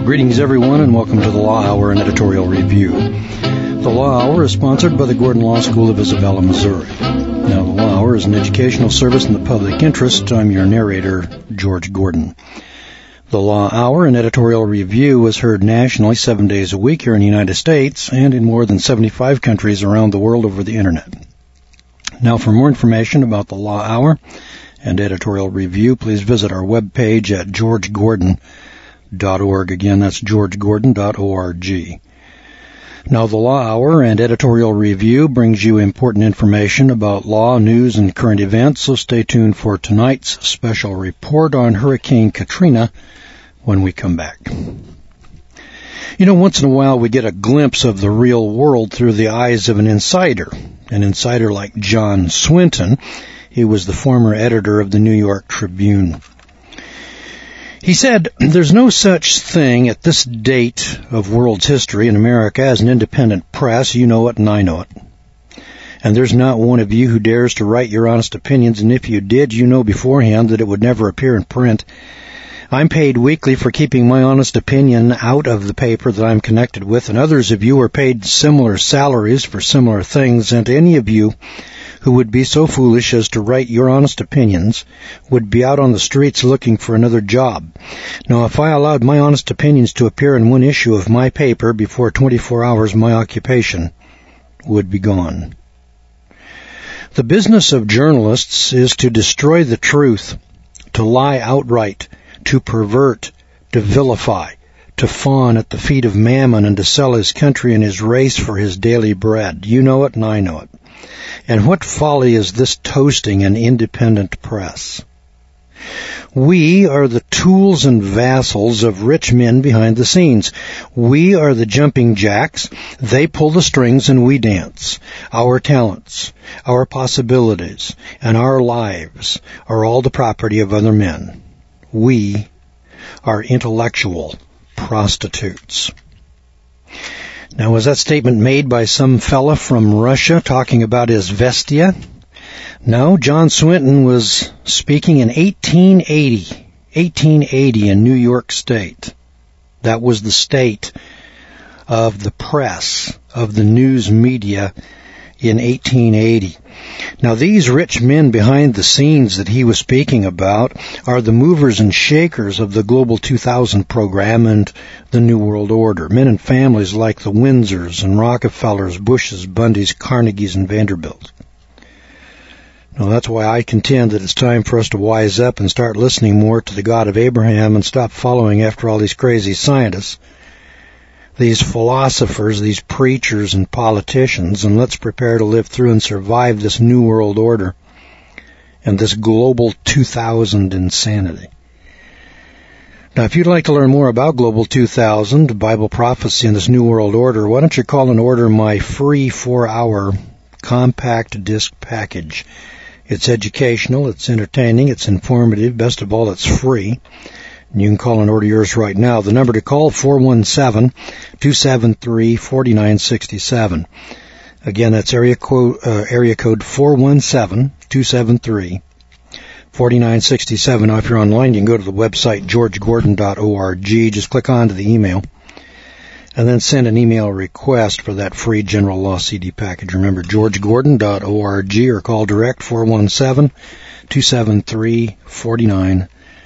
Greetings everyone, and welcome to the Law Hour and Editorial Review. The Law Hour is sponsored by the Gordon Law School of Isabella, Missouri. Now, the Law Hour is an educational service in the public interest. I'm your narrator, George Gordon. The Law Hour and Editorial Review is heard nationally 7 days a week here in the United States and in more than 75 countries around the world over the Internet. Now, for more information about the Law Hour and Editorial Review, please visit our webpage at georgegordon.org. Again, that's georgegordon.org. Now, the Law Hour and Editorial Review brings you important information about law, news, and current events, so stay tuned for tonight's special report on Hurricane Katrina when we come back. You know, once in a while we get a glimpse of the real world through the eyes of an insider like John Swinton. He was the former editor of the New York Tribune. He said, "There's no such thing at this date of world's history in America as an independent press. You know it and I know it. And there's not one of you who dares to write your honest opinions, and if you did, you know beforehand that it would never appear in print. I'm paid weekly for keeping my honest opinion out of the paper that I'm connected with, and others of you are paid similar salaries for similar things, and any of you who would be so foolish as to write your honest opinions would be out on the streets looking for another job. Now, if I allowed my honest opinions to appear in one issue of my paper before 24 hours, my occupation would be gone." The business of journalists is to destroy the truth, to lie outright, to pervert, to vilify, to fawn at the feet of Mammon, and to sell his country and his race for his daily bread. You know it and I know it. And what folly is this toasting an independent press? We are the tools and vassals of rich men behind the scenes. We are the jumping jacks. They pull the strings and we dance. Our talents, our possibilities, and our lives are all the property of other men. We are intellectual prostitutes. Now, was that statement made by some fella from Russia talking about his Vestia? No, John Swinton was speaking in 1880 in New York State. That was the state of the press, of the news media in 1880. Now, these rich men behind the scenes that he was speaking about are the movers and shakers of the Global 2000 program and the New World Order. Men and families like the Windsors and Rockefellers, Bushes, Bundys, Carnegies, and Vanderbilts. Now, that's why I contend that it's time for us to wise up and start listening more to the God of Abraham and stop following after all these crazy scientists, these philosophers, these preachers and politicians, and let's prepare to live through and survive this New World Order and this Global 2000 insanity. Now, if you'd like to learn more about Global 2000, Bible prophecy, and this New World Order, why don't you call and order my free 4-hour compact disc package. It's educational, it's entertaining, it's informative, best of all, it's free. You can call and order yours right now. The number to call, 417-273-4967. Again, that's area code 417-273-4967. Now, if you're online, you can go to the website georgegordon.org. Just click on to the email and then send an email request for that free General Law CD package. Remember, georgegordon.org, or call direct 417-273-4967.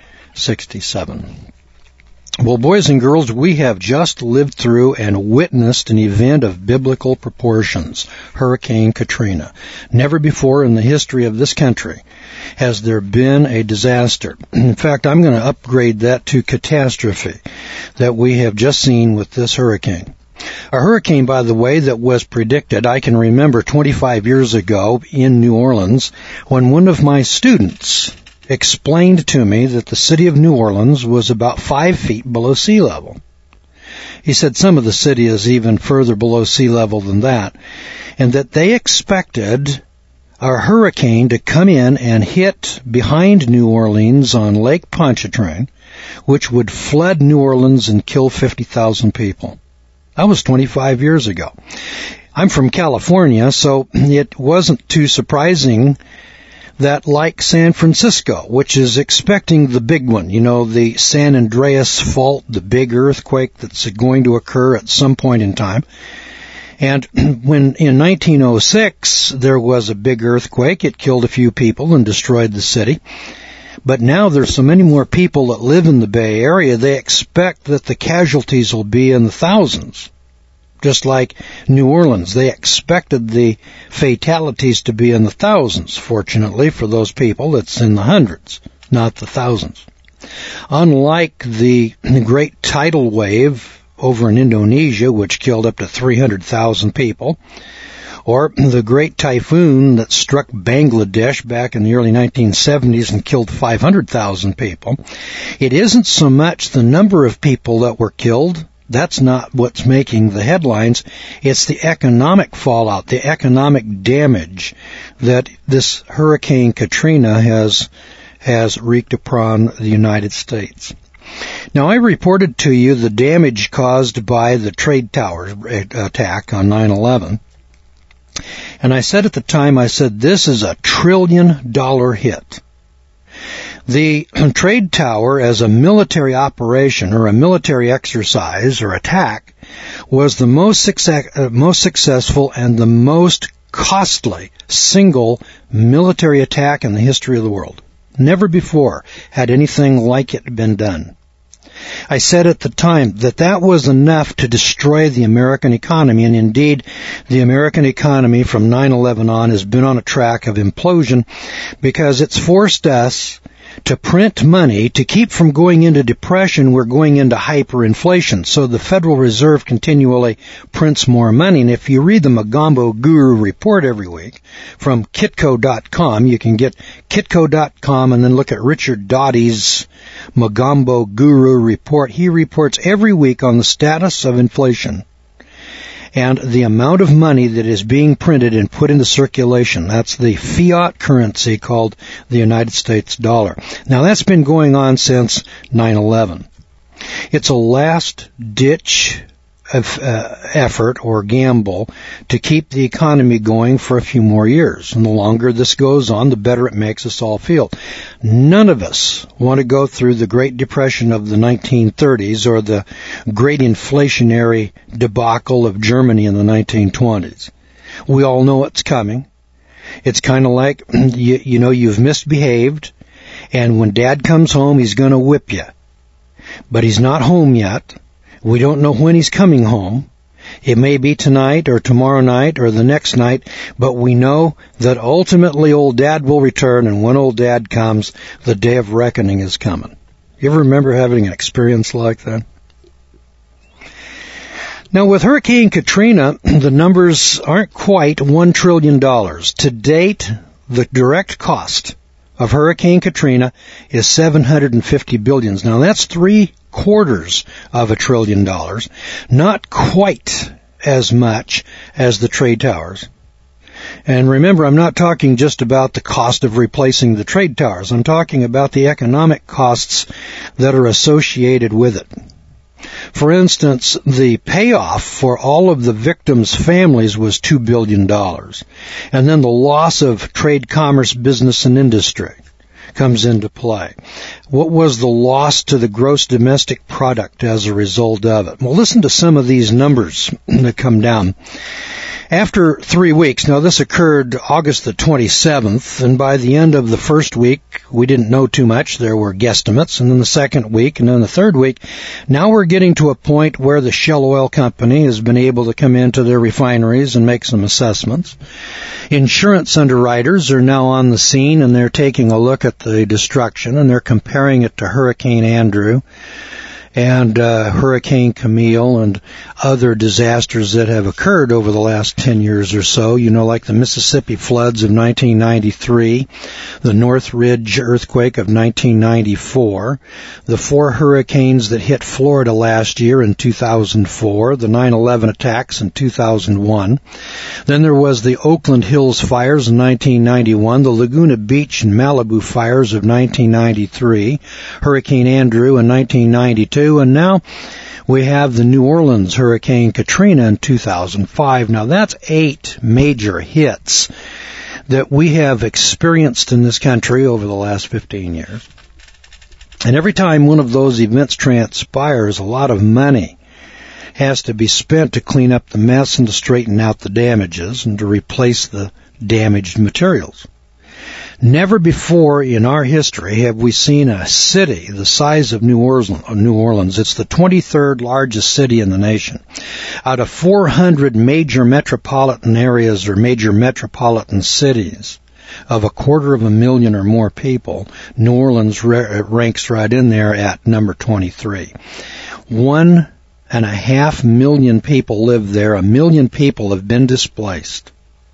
Well, boys and girls, we have just lived through and witnessed an event of biblical proportions, Hurricane Katrina. Never before in the history of this country has there been a disaster. In fact, I'm going to upgrade that to catastrophe that we have just seen with this hurricane. A hurricane, by the way, that was predicted, I can remember 25 years ago in New Orleans when one of my students explained to me that the city of New Orleans was about 5 feet below sea level. He said some of the city is even further below sea level than that, and that they expected a hurricane to come in and hit behind New Orleans on Lake Pontchartrain, which would flood New Orleans and kill 50,000 people. That was 25 years ago. I'm from California, so it wasn't too surprising that, like San Francisco, which is expecting the big one, the San Andreas Fault, the big earthquake that's going to occur at some point in time. And when in 1906 there was a big earthquake, it killed a few people and destroyed the city. But now there's so many more people that live in the Bay Area, they expect that the casualties will be in the thousands. Just like New Orleans, they expected the fatalities to be in the thousands. Fortunately for those people, it's in the hundreds, not the thousands. Unlike the great tidal wave over in Indonesia, which killed up to 300,000 people, or the great typhoon that struck Bangladesh back in the early 1970s and killed 500,000 people, it isn't so much the number of people that were killed. That's not what's making the headlines. It's the economic fallout, the economic damage that this Hurricane Katrina has wreaked upon the United States. Now, I reported to you the damage caused by the Trade Tower attack on 9/11. And I said at the time, this is $1 trillion hit. The Trade Tower, as a military operation or a military exercise or attack, was the most successful and the most costly single military attack in the history of the world. Never before had anything like it been done. I said at the time that was enough to destroy the American economy, and indeed, the American economy from 9/11 on has been on a track of implosion because it's forced us to print money to keep from going into depression. We're going into hyperinflation. So the Federal Reserve continually prints more money. And if you read the Magambo Guru report every week from Kitco.com, you can get Kitco.com and then look at Richard Doty's Magambo Guru report. He reports every week on the status of inflation and the amount of money that is being printed and put into circulation. That's the fiat currency called the United States dollar. Now, that's been going on since 9/11. It's a last-ditch effort or gamble to keep the economy going for a few more years. And the longer this goes on, the better it makes us all feel. None of us want to go through the Great Depression of the 1930s or the great inflationary debacle of Germany in the 1920s. We all know it's coming. It's kind of like, you've misbehaved, and when Dad comes home, he's going to whip you. But he's not home yet. We don't know when he's coming home. It may be tonight or tomorrow night or the next night, but we know that ultimately old Dad will return, and when old Dad comes, the day of reckoning is coming. You ever remember having an experience like that? Now, with Hurricane Katrina, the numbers aren't quite $1 trillion. To date, the direct cost of Hurricane Katrina is $750 billion. Now, that's 3/4 of $1 trillion, not quite as much as the trade towers. And remember, I'm not talking just about the cost of replacing the trade towers. I'm talking about the economic costs that are associated with it. For instance, the payoff for all of the victims' families was $2 billion. And then the loss of trade, commerce, business, and industry comes into play. What was the loss to the gross domestic product as a result of it? Well, listen to some of these numbers that come down. After 3 weeks, now this occurred August the 27th, and by the end of the first week, we didn't know too much. There were guesstimates, and then the second week, and then the third week. Now we're getting to a point where the Shell Oil Company has been able to come into their refineries and make some assessments. Insurance underwriters are now on the scene, and they're taking a look at the destruction, and they're comparing it to Hurricane Andrew and Hurricane Camille and other disasters that have occurred over the last 10 years or so, like the Mississippi floods of 1993, the Northridge earthquake of 1994, the 4 hurricanes that hit Florida last year in 2004, the 9/11 attacks in 2001. Then there was the Oakland Hills fires in 1991, the Laguna Beach and Malibu fires of 1993, Hurricane Andrew in 1992, and now we have the New Orleans Hurricane Katrina in 2005. Now that's 8 major hits that we have experienced in this country over the last 15 years. And every time one of those events transpires, a lot of money has to be spent to clean up the mess and to straighten out the damages and to replace the damaged materials. Never before in our history have we seen a city the size of New Orleans. It's the 23rd largest city in the nation. Out of 400 major metropolitan areas or major metropolitan cities of 250,000 or more people, New Orleans ranks right in there at number 23. 1.5 million people live there. 1 million people have been displaced.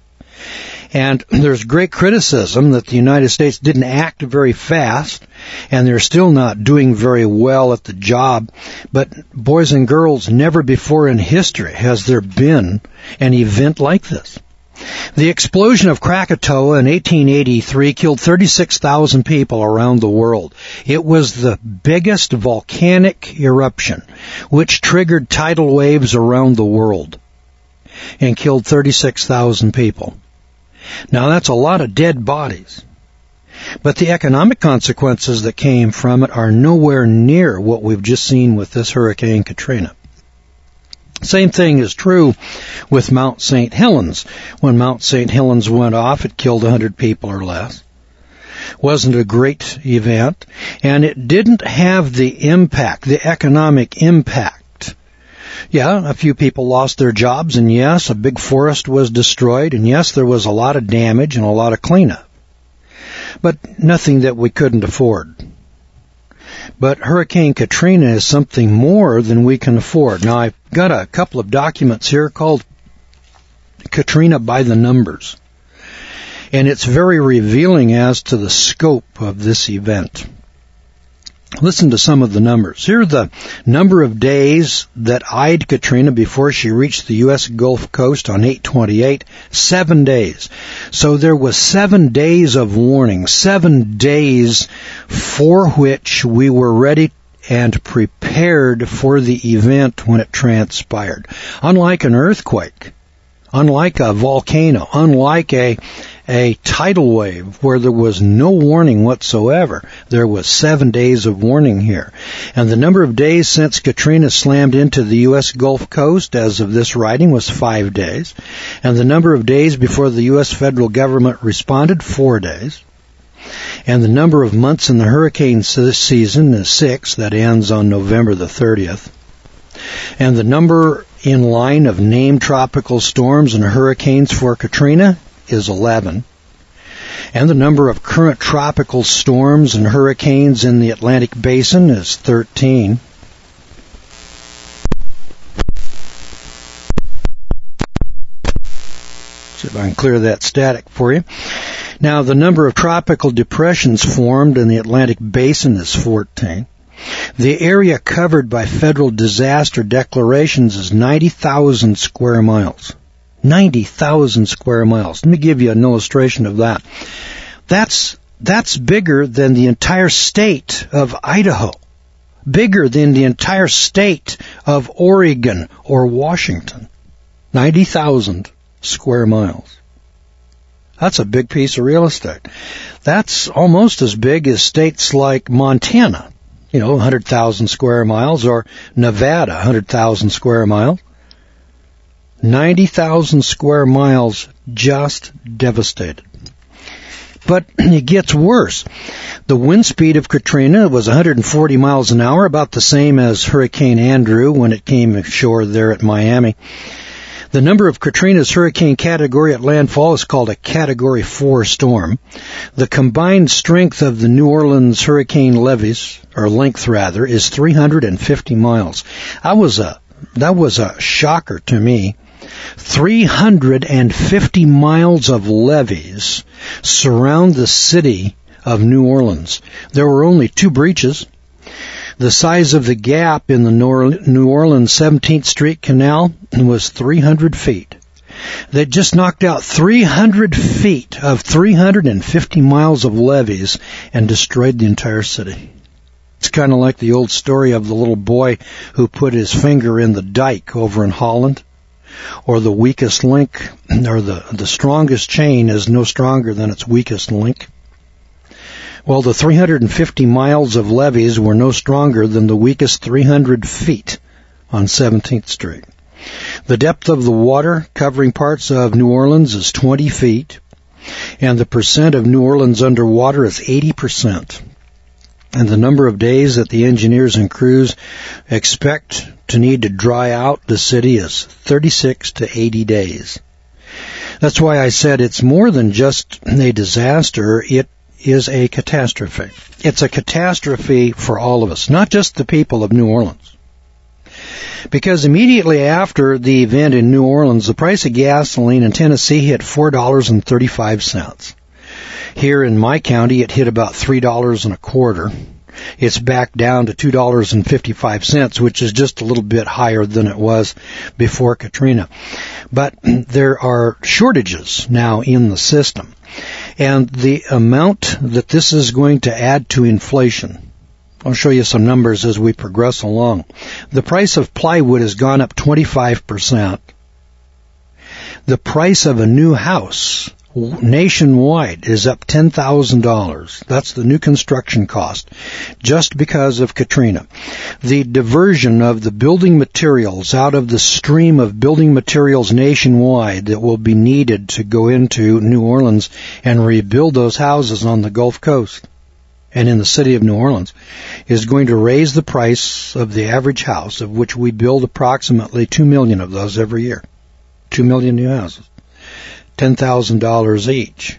And there's great criticism that the United States didn't act very fast, and they're still not doing very well at the job. But boys and girls, never before in history has there been an event like this. The explosion of Krakatoa in 1883 killed 36,000 people around the world. It was the biggest volcanic eruption, which triggered tidal waves around the world and killed 36,000 people. Now that's a lot of dead bodies. But the economic consequences that came from it are nowhere near what we've just seen with this Hurricane Katrina. Same thing is true with Mount St. Helens. When Mount St. Helens went off, it killed 100 people or less. Wasn't a great event, and it didn't have the impact, the economic impact. Yeah, a few people lost their jobs, and yes, a big forest was destroyed, and yes, there was a lot of damage and a lot of cleanup. But nothing that we couldn't afford. But Hurricane Katrina is something more than we can afford. Now, I've got a couple of documents here called Katrina by the Numbers. And it's very revealing as to the scope of this event. Listen to some of the numbers. Here are the number of days that eyed Katrina before she reached the U.S. Gulf Coast on 8/28. 7 days. So there was 7 days of warning. 7 days for which we were ready and prepared for the event when it transpired. Unlike an earthquake, unlike a volcano, unlike a tidal wave where there was no warning whatsoever, there was 7 days of warning here. And the number of days since Katrina slammed into the U.S. Gulf Coast as of this writing was 5 days. And the number of days before the U.S. federal government responded, 4 days. And the number of months in the hurricane season is 6. That ends on November the 30th. And the number in line of named tropical storms and hurricanes for Katrina is 11. And the number of current tropical storms and hurricanes in the Atlantic Basin is 13. See if I can clear that static for you. Now, the number of tropical depressions formed in the Atlantic Basin is 14. The area covered by federal disaster declarations is 90,000 square miles. 90,000 square miles. Let me give you an illustration of that. That's bigger than the entire state of Idaho. Bigger than the entire state of Oregon or Washington. 90,000 square miles. That's a big piece of real estate. That's almost as big as states like Montana, 100,000 square miles, or Nevada, 100,000 square miles. 90,000 square miles just devastated. But it gets worse. The wind speed of Katrina was 140 miles an hour, about the same as Hurricane Andrew when it came ashore there at Miami. The number of Katrina's hurricane category at landfall is called a Category 4 storm. The combined strength of the New Orleans hurricane levees, or length rather, is 350 miles. That was a shocker to me. 350 miles of levees surround the city of New Orleans. There were only 2 breaches. The size of the gap in the New Orleans 17th Street Canal was 300 feet. They just knocked out 300 feet of 350 miles of levees and destroyed the entire city. It's kind of like the old story of the little boy who put his finger in the dike over in Holland. or the weakest link, or the strongest chain is no stronger than its weakest link. Well, the 350 miles of levees were no stronger than the weakest 300 feet on 17th Street. The depth of the water covering parts of New Orleans is 20 feet, and the percent of New Orleans underwater is 80%. And the number of days that the engineers and crews expect to need to dry out the city is 36 to 80 days. That's why I said it's more than just a disaster, it is a catastrophe. It's a catastrophe for all of us, not just the people of New Orleans. Because immediately after the event in New Orleans, the price of gasoline in Tennessee hit $4.35. Here in my county, it hit about $3.25. It's back down to $2.55, which is just a little bit higher than it was before Katrina. But there are shortages now in the system. And the amount that this is going to add to inflation, I'll show you some numbers as we progress along. The price of plywood has gone up 25%. The price of a new house nationwide is up $10,000. That's the new construction cost, just because of Katrina. The diversion of the building materials out of the stream of building materials nationwide that will be needed to go into New Orleans and rebuild those houses on the Gulf Coast and in the city of New Orleans is going to raise the price of the average house, of which we build approximately 2 million of those every year. 2 million new houses. $10,000 each.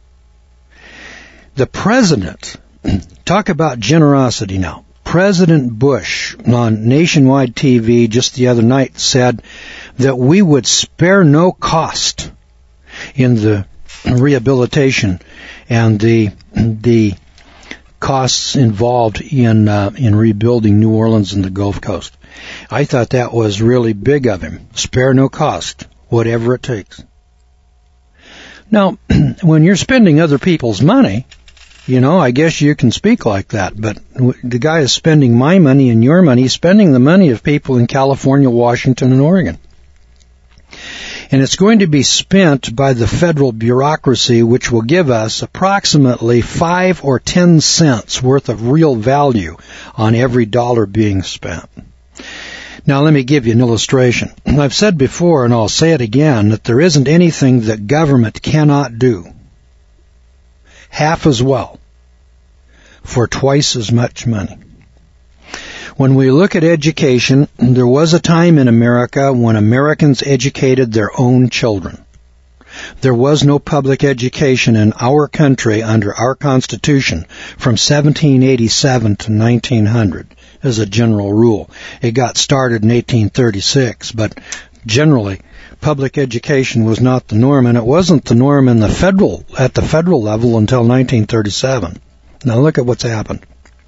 The president, talk about generosity now. President Bush on nationwide TV just the other night said that we would spare no cost in the rehabilitation and the costs involved in rebuilding New Orleans and the Gulf Coast. I thought that was really big of him. Spare no cost, whatever it takes. Now, when you're spending other people's money, I guess you can speak like that, but the guy is spending my money and your money, spending the money of people in California, Washington, and Oregon. And it's going to be spent by the federal bureaucracy, which will give us approximately 5 or 10 cents worth of real value on every dollar being spent. Now, let me give you an illustration. I've said before, and I'll say it again, that there isn't anything that government cannot do half as well for twice as much money. When we look at education, there was a time in America when Americans educated their own children. There was no public education in our country under our Constitution from 1787 to 1900. As a general rule. It got started in 1836, but generally public education was not the norm, and it wasn't the norm at the federal level until 1937. Now look at what's happened.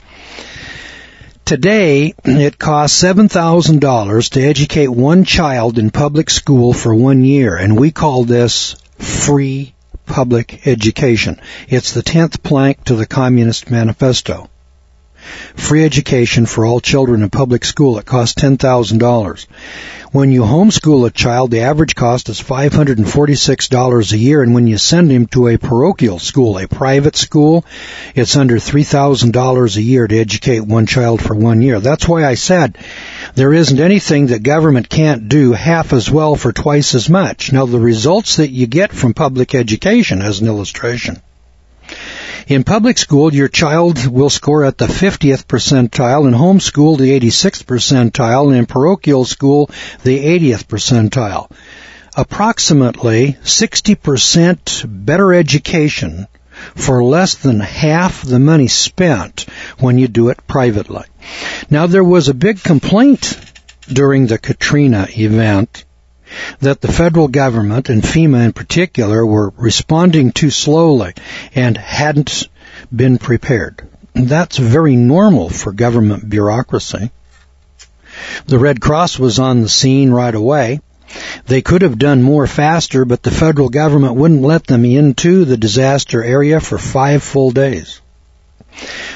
Today, it costs $7,000 to educate one child in public school for 1 year, and we call this free public education. It's the 10th plank to the Communist Manifesto. Free education for all children in public school. It costs $10,000. When you homeschool a child, the average cost is $546 a year, and when you send him to a parochial school, a private school, it's under $3,000 a year to educate one child for 1 year. That's why I said there isn't anything that government can't do half as well for twice as much. Now, the results that you get from public education, as an illustration. In public school, your child will score at the 50th percentile, in homeschool the 86th percentile, and in parochial school the 80th percentile. Approximately 60% better education for less than half the money spent when you do it privately. Now, there was a big complaint during the Katrina event that the federal government, and FEMA in particular, were responding too slowly and hadn't been prepared. That's very normal for government bureaucracy. The Red Cross was on the scene right away. They could have done more faster, but the federal government wouldn't let them into the disaster area for 5 full days.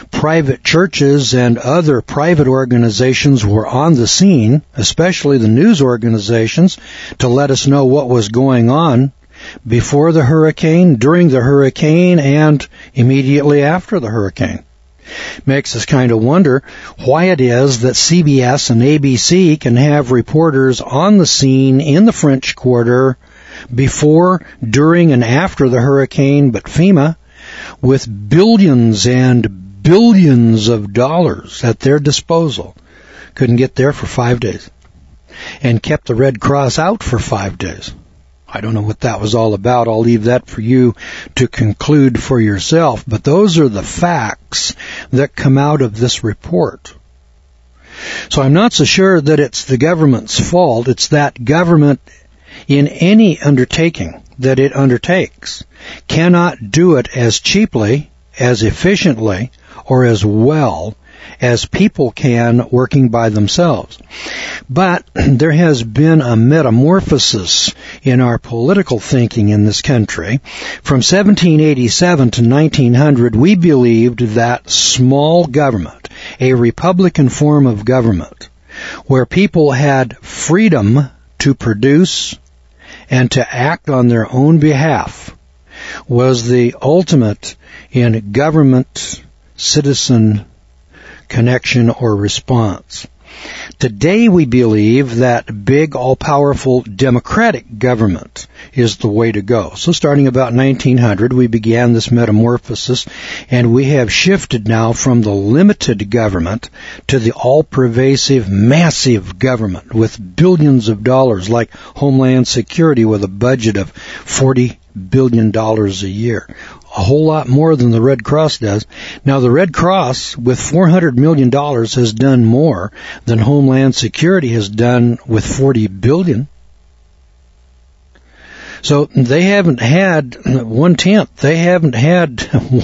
private churches and other private organizations were on the scene, especially the news organizations, to let us know what was going on before the hurricane, during the hurricane, and immediately after the hurricane. Makes us kind of wonder why it is that CBS and ABC can have reporters on the scene in the French Quarter before, during, and after the hurricane, but FEMA, with billions and billions of dollars at their disposal, couldn't get there for 5 days and kept the Red Cross out for 5 days. I don't know what that was all about. I'll leave that for you to conclude for yourself. But those are the facts that come out of this report. So I'm not so sure that it's the government's fault. It's that government, in any undertaking that it undertakes, cannot do it as cheaply, as efficiently, or as well as people can working by themselves. But there has been a metamorphosis in our political thinking in this country. From 1787 to 1900, we believed that small government, a republican form of government, where people had freedom to produce and to act on their own behalf, was the ultimate in government-citizen connection or response. Today we believe that big, all-powerful democratic government is the way to go. So starting about 1900, we began this metamorphosis, and we have shifted now from the limited government to the all-pervasive, massive government with billions of dollars, like Homeland Security with a budget of $40 billion a year. A whole lot more than the Red Cross does. Now, the Red Cross, with $400 million, has done more than Homeland Security has done with $40 billion. So they haven't had 1/10. They haven't had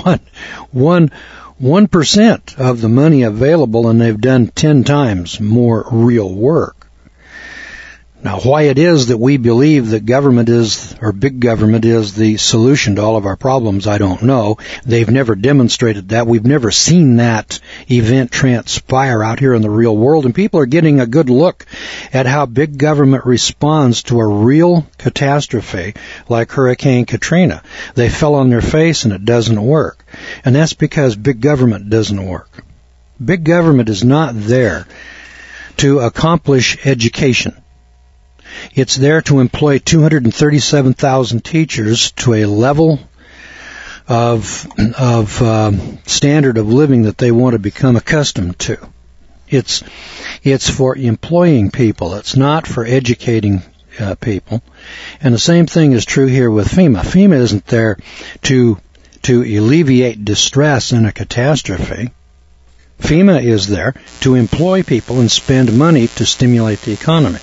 1% of the money available, and they've done 10 times more real work. Now, why it is that we believe that government is, or big government is the solution to all of our problems, I don't know. They've never demonstrated that. We've never seen that event transpire out here in the real world, and people are getting a good look at how big government responds to a real catastrophe like Hurricane Katrina. They fell on their face and it doesn't work. And that's because big government doesn't work. Big government is not there to accomplish education. It's there to employ 237,000 teachers to a level of standard of living that they want to become accustomed to. It's for employing people. It's not for educating people. And the same thing is true here with FEMA. FEMA isn't there to alleviate distress in a catastrophe. FEMA is there to employ people and spend money to stimulate the economy.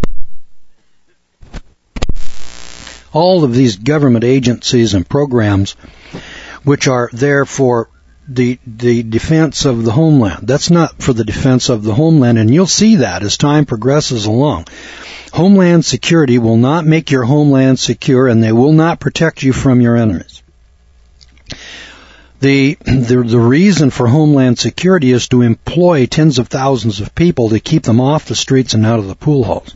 All of these government agencies and programs which are there for the defense of the homeland. That's not for the defense of the homeland, and you'll see that as time progresses along. Homeland security will not make your homeland secure, and they will not protect you from your enemies. The reason for Homeland Security is to employ tens of thousands of people to keep them off the streets and out of the pool halls.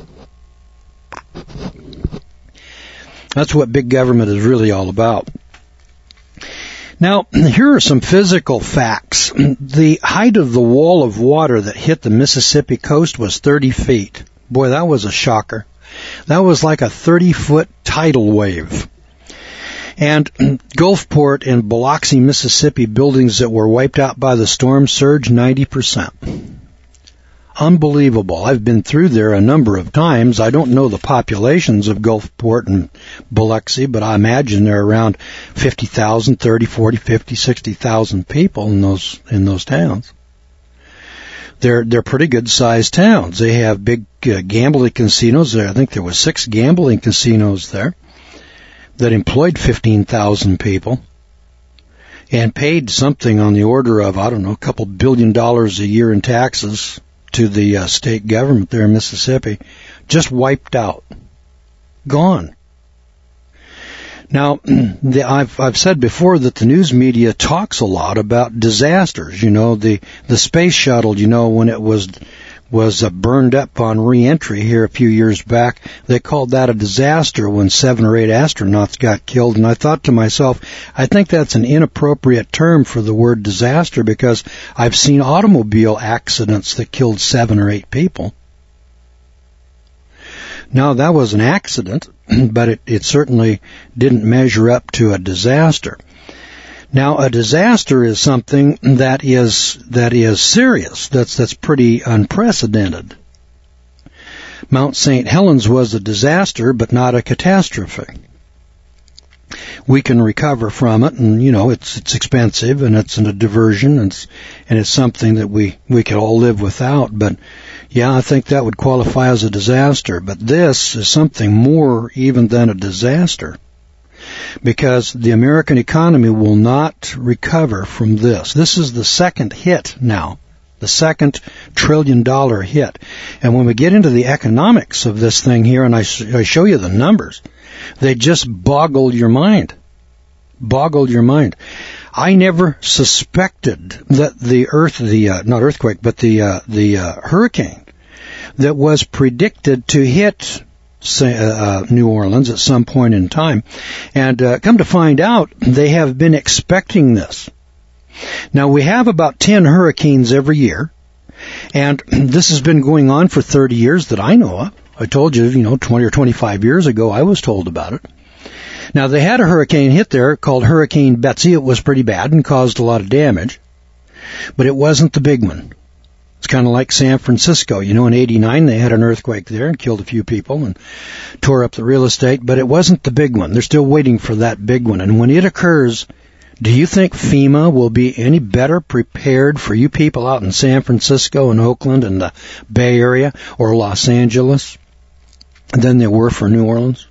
That's what big government is really all about. Now, here are some physical facts. The height of the wall of water that hit the Mississippi coast was 30 feet. Boy, that was a shocker. That was like a 30-foot tidal wave. And Gulfport and Biloxi, Mississippi buildings that were wiped out by the storm surged 90%. Unbelievable. I've been through there a number of times. I don't know the populations of Gulfport and Biloxi, but I imagine there are around 50,000, 30, 40, 50, 60,000 people in those towns. They're pretty good sized towns. They have big gambling casinos there. I think there was 6 gambling casinos there that employed 15,000 people and paid something on the order of, I don't know, a couple $2 billion a year in taxes to the state government there in Mississippi. Just wiped out. Gone. Now, I've said before that the news media talks a lot about disasters. You know, the space shuttle, you know, when it was burned up on re-entry here a few years back, they called that a disaster when 7 or 8 astronauts got killed. And I thought to myself, I think that's an inappropriate term for the word disaster, because I've seen automobile accidents that killed 7 or 8 people. Now, that was an accident, but it certainly didn't measure up to a disaster. Now, a disaster is something that is serious. That's pretty unprecedented. Mount St. Helens was a disaster, but not a catastrophe. We can recover from it, and you know it's expensive, and it's a diversion, and it's something that we could all live without. But yeah, I think that would qualify as a disaster. But this is something more even than a disaster, because the American economy will not recover from this. This is the second hit now, the second $1 trillion hit. And when we get into the economics of this thing here, and I show you the numbers, they just boggle your mind. Boggle your mind. I never suspected that the hurricane that was predicted to hit New Orleans at some point in time, and come to find out, they have been expecting this. Now, we have about 10 hurricanes every year, and this has been going on for 30 years that I know of. I told you, 20 or 25 years ago, I was told about it. Now, they had a hurricane hit there called Hurricane Betsy. It was pretty bad and caused a lot of damage, but it wasn't the big one. It's kind of like San Francisco. In 89, they had an earthquake there and killed a few people and tore up the real estate, but it wasn't the big one. They're still waiting for that big one. And when it occurs, do you think FEMA will be any better prepared for you people out in San Francisco and Oakland and the Bay Area or Los Angeles than they were for New Orleans?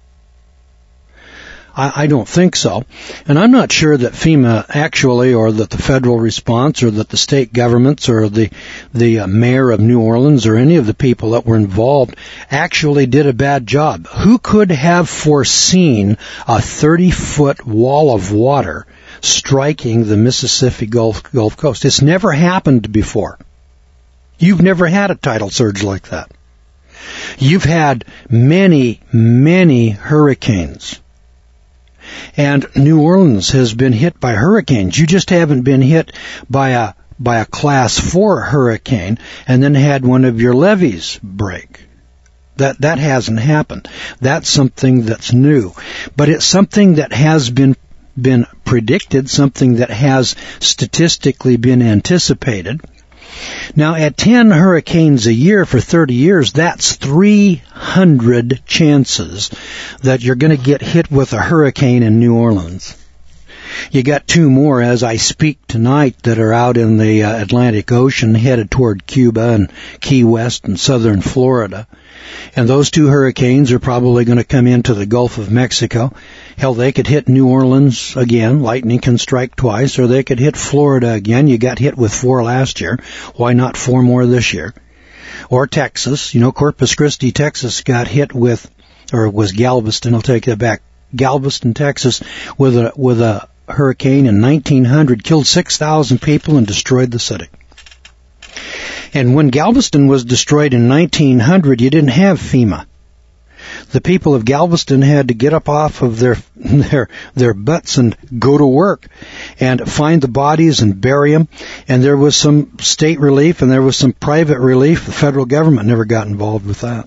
I don't think so. And I'm not sure that FEMA actually, or that the federal response, or that the state governments, or the mayor of New Orleans, or any of the people that were involved actually did a bad job. Who could have foreseen a 30-foot wall of water striking the Mississippi Gulf Coast? It's never happened before. You've never had a tidal surge like that. You've had many, many hurricanes. And New Orleans has been hit by hurricanes. You just haven't been hit by a class 4 hurricane and then had one of your levees break. That hasn't happened. That's something that's new. But it's something that has been predicted, something that has statistically been anticipated. Now, at 10 hurricanes a year for 30 years, that's 300 chances that you're going to get hit with a hurricane in New Orleans. You got 2 more as I speak tonight that are out in the Atlantic Ocean headed toward Cuba and Key West and southern Florida. And those 2 hurricanes are probably going to come into the Gulf of Mexico. Hell, they could hit New Orleans again. Lightning can strike twice. Or they could hit Florida again. You got hit with 4 last year. Why not 4 more this year? Or Texas. Corpus Christi, Texas got hit with, or it was Galveston, I'll take that back. Galveston, Texas, with a hurricane in 1900, killed 6,000 people and destroyed the city. And when Galveston was destroyed in 1900, you didn't have FEMA. The people of Galveston had to get up off of their butts and go to work and find the bodies and bury them. And there was some state relief and there was some private relief. The federal government never got involved with that.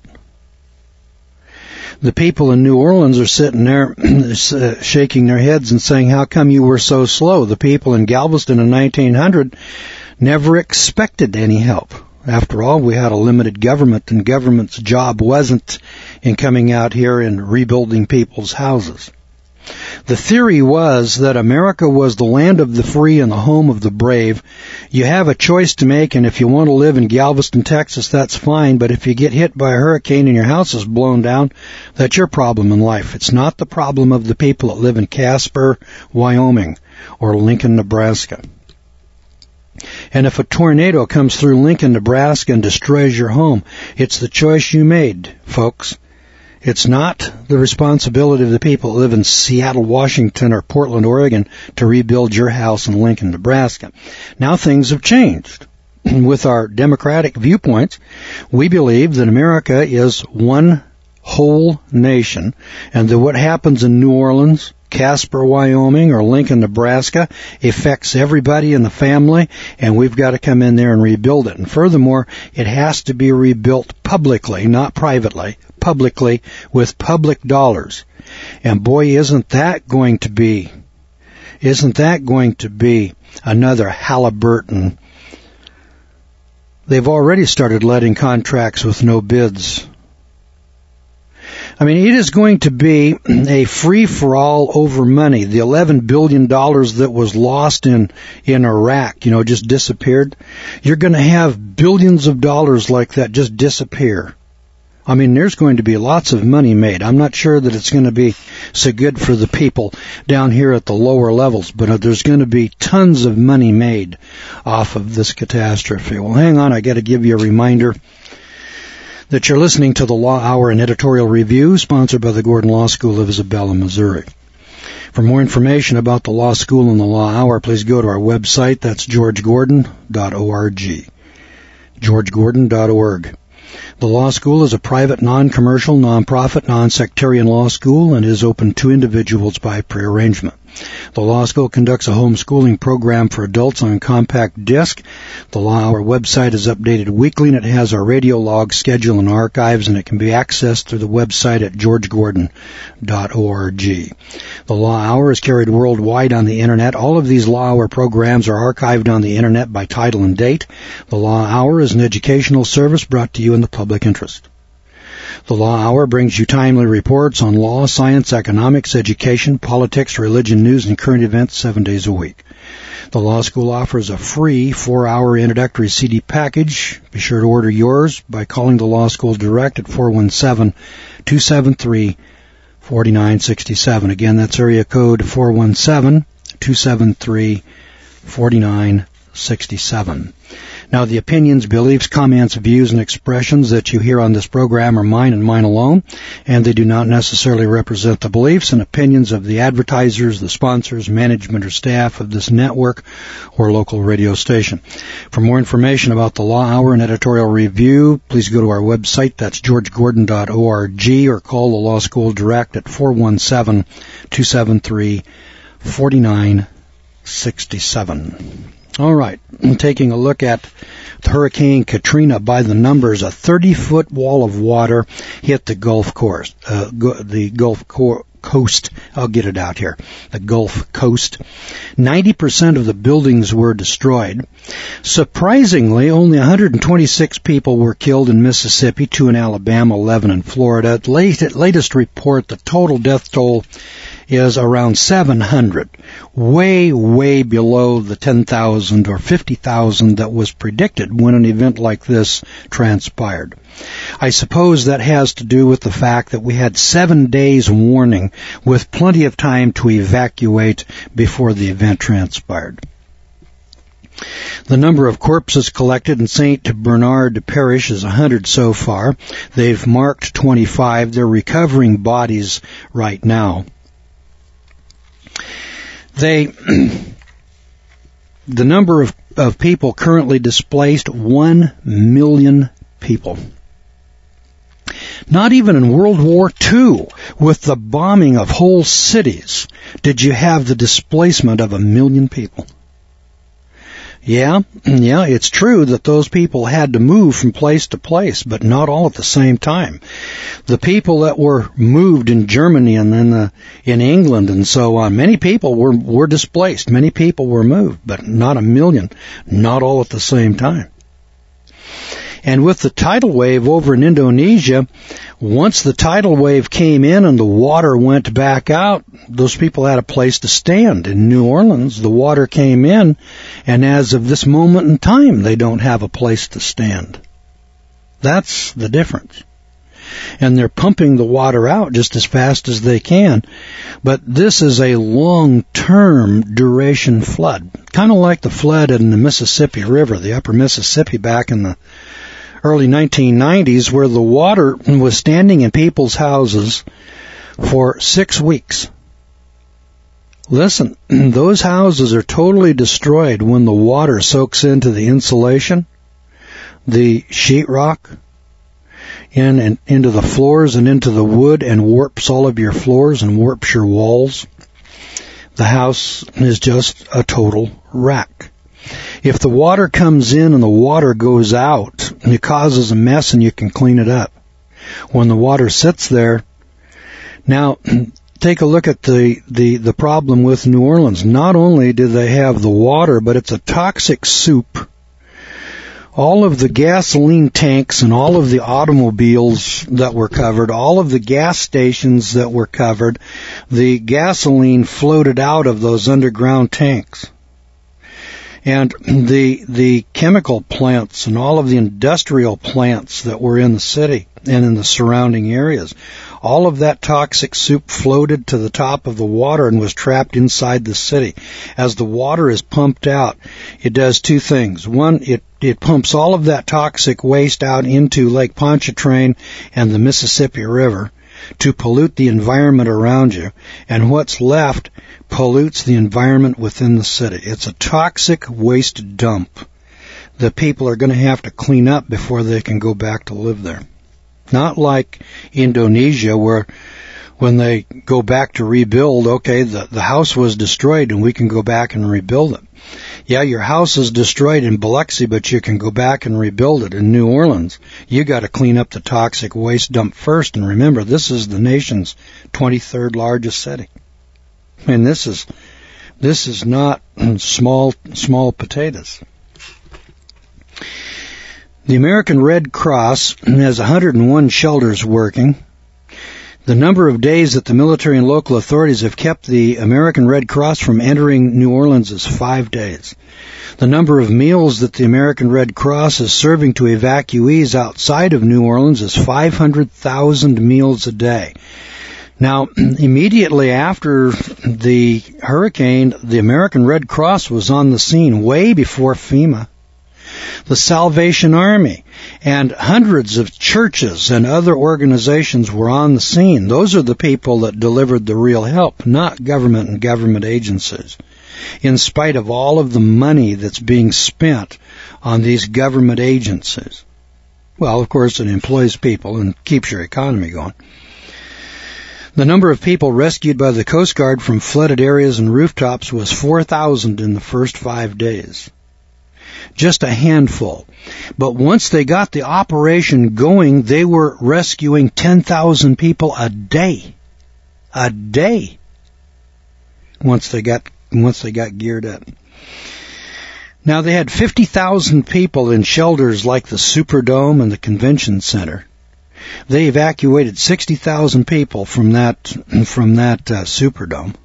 The people in New Orleans are sitting there shaking their heads and saying, how come you were so slow? The people in Galveston in 1900 never expected any help. After all, we had a limited government, and government's job wasn't in coming out here and rebuilding people's houses. The theory was that America was the land of the free and the home of the brave. You have a choice to make, and if you want to live in Galveston, Texas, that's fine, but if you get hit by a hurricane and your house is blown down, that's your problem in life. It's not the problem of the people that live in Casper, Wyoming, or Lincoln, Nebraska. And if a tornado comes through Lincoln, Nebraska and destroys your home, it's the choice you made, folks. It's not the responsibility of the people who live in Seattle, Washington, or Portland, Oregon, to rebuild your house in Lincoln, Nebraska. Now things have changed. With our democratic viewpoints, we believe that America is one whole nation, and that what happens in New Orleans, Casper, Wyoming, or Lincoln, Nebraska affects everybody in the family, and we've got to come in there and rebuild it. And furthermore, it has to be rebuilt publicly, not privately, publicly with public dollars. And boy, isn't that going to be another Halliburton. They've already started letting contracts with no bids. I mean, it is going to be a free-for-all over money. The $11 billion that was lost in Iraq, just disappeared. You're going to have billions of dollars like that just disappear. I mean, there's going to be lots of money made. I'm not sure that it's going to be so good for the people down here at the lower levels, but there's going to be tons of money made off of this catastrophe. Well, hang on, I got to give you a reminder that you're listening to the Law Hour and Editorial Review, sponsored by the Gordon Law School of Isabella, Missouri. For more information about the Law School and the Law Hour, please go to our website. That's georgegordon.org. georgegordon.org. The Law School is a private, non-commercial, non-profit, non-sectarian law school and is open to individuals by prearrangement. The Law School conducts a homeschooling program for adults on compact disc. The Law Hour website is updated weekly, and it has our radio log, schedule, and archives, and it can be accessed through the website at georgegordon.org. The Law Hour is carried worldwide on the Internet. All of these Law Hour programs are archived on the Internet by title and date. The Law Hour is an educational service brought to you in the public interest. The Law Hour brings you timely reports on law, science, economics, education, politics, religion, news, and current events 7 days a week. The Law School offers a free 4-hour introductory CD package. Be sure to order yours by calling the Law School direct at 417-273-4967. Again, that's area code 417-273-4967. Now, the opinions, beliefs, comments, views, and expressions that you hear on this program are mine and mine alone, and they do not necessarily represent the beliefs and opinions of the advertisers, the sponsors, management, or staff of this network or local radio station. For more information about the Law Hour and Editorial Review, please go to our website. That's georgegordon.org, or call the Law School direct at 417-273-4967. All right, taking a look at Hurricane Katrina. By the numbers, a 30-foot wall of water hit the Gulf Coast. Coast. I'll get it out here. The Gulf Coast. 90% of the buildings were destroyed. Surprisingly, only 126 people were killed in Mississippi, 2 in Alabama, 11 in Florida. Latest report, the total death toll is around 700, way below the 10,000 or 50,000 that was predicted when an event like this transpired. I suppose that has to do with the fact that we had 7 days warning with plenty of time to evacuate before the event transpired. The number of corpses collected in St. Bernard Parish is 100 so far. They've marked 25. They're recovering bodies right now. The number of people currently displaced, 1 million people. Not even in World War II, with the bombing of whole cities, did you have the displacement of 1 million people. Yeah, it's true that those people had to move from place to place, but not all at the same time. The people that were moved in Germany and then in England and so on, many people were displaced. Many people were moved, but not 1 million, not all at the same time. And with the tidal wave over in Indonesia, once the tidal wave came in and the water went back out, those people had a place to stand. In New Orleans, the water came in, and as of this moment in time, they don't have a place to stand. That's the difference. And they're pumping the water out just as fast as they can. But this is a long-term duration flood, kind of like the flood in the Mississippi River, the upper Mississippi back in the early 1990s where the water was standing in people's houses for 6 weeks. Listen, those houses are totally destroyed when the water soaks into the insulation, the sheetrock, and into the floors and into the wood and warps all of your floors and warps your walls. The house is just a total wreck. If the water comes in and the water goes out, it causes a mess and you can clean it up. When the water sits there, now take a look at the problem with New Orleans. Not only do they have the water, but it's a toxic soup. All of the gasoline tanks and all of the automobiles that were covered, all of the gas stations that were covered, the gasoline floated out of those underground tanks. And the chemical plants and all of the industrial plants that were in the city and in the surrounding areas, all of that toxic soup floated to the top of the water and was trapped inside the city. As the water is pumped out, it does two things. One, it pumps all of that toxic waste out into Lake Pontchartrain and the Mississippi River to pollute the environment around you, and what's left pollutes the environment within the city. It's a toxic waste dump that people are going to have to clean up before they can go back to live there. Not like Indonesia, where when they go back to rebuild, okay, the house was destroyed and we can go back and rebuild it. Yeah, your house is destroyed in Biloxi, but you can go back and rebuild it. In New Orleans, you got to clean up the toxic waste dump first. And remember, this is the nation's 23rd largest city. And this is not small potatoes. The American Red Cross has 101 shelters working. The number of days that the military and local authorities have kept the American Red Cross from entering New Orleans is 5 days. The number of meals that the American Red Cross is serving to evacuees outside of New Orleans is 500,000 meals a day. Now, immediately after the hurricane, the American Red Cross was on the scene way before FEMA. The Salvation Army and hundreds of churches and other organizations were on the scene. Those are the people that delivered the real help, not government and government agencies. In spite of all of the money that's being spent on these government agencies. Well, of course, it employs people and keeps your economy going. The number of people rescued by the Coast Guard from flooded areas and rooftops was 4,000 in the first 5 days. Just a handful. But once they got the operation going, they were rescuing 10,000 people a day. A day. Once they got geared up. Now they had 50,000 people in shelters like the Superdome and the Convention Center. They evacuated 60,000 people from that Superdome.